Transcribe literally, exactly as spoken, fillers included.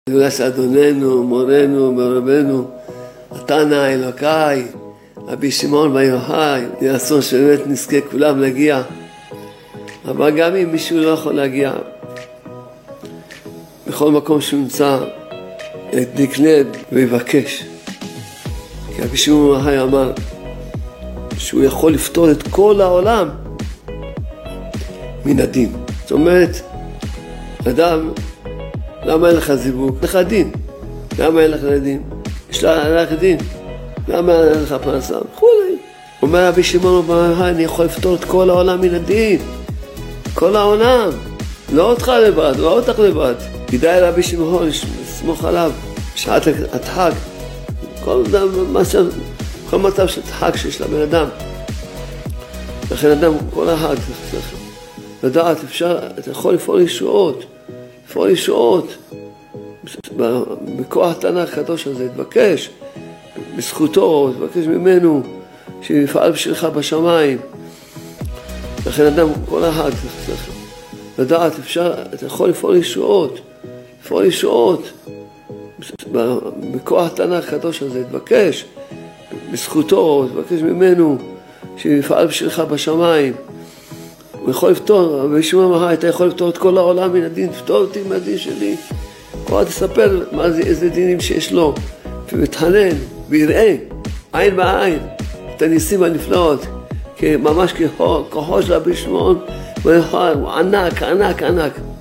גדולת אדוננו, מורנו, מרבנו, התנא אלוקי, רבי שמעון בר יוחאי, יהי רצון שבאמת נזכה כולם להגיע. אבל גם אם מישהו לא יכול להגיע, בכל מקום שהוא נמצא, ידליק לב ויבקש. כי רבי שמעון בר יוחאי אמר שהוא יכול לפתור את כל העולם מן הדין. זאת אומרת, אדם, למה אין לך זיווג? אין לך דין. למה אין לך דין? יש לך דין. למה אין לך פרנסה? וכולי. אומר רבי שמעון בר יוחאי, אני יכול לפתור את כל העולם מן הדין. כל העולם. לא אותך לבד, לא אותך לבד. כדאי רבי שמעון לסמוך עליו. בשעת הדחק. כל מצב, כל מצב של דחק שיש לבן אדם. לכן אדם, כל החג, לדעת, אפשר, אתה יכול לפעול ישועות. לפעול ישועות. בכוח התנא הקדוש הזה, תבקש. בזכותו, תבקש ממנו שיפעל בשבילך בשמיים. לכן אדם, כל החג, לדעת, אפשר, אתה יכול לפעול ישועות. לפעול ישועות. בכוח התנא הקדוש הזה, תבקש. בזכותו, תבקש ממנו שיפעל בשבילך בשמיים. הוא יכול לפתור, רבי שמעון בר יוחאי, אתה יכול לפתור את כל העולם מן הדין, תפתור אותי מהדין שלי. כבר תספר מה זה, איזה דינים שיש לו, ומתחנן, ויראה, עין בעין, את הניסים הנפלאות, ממש כוחו של רבי שמעון בר יוחאי, הוא ענק, ענק, ענק.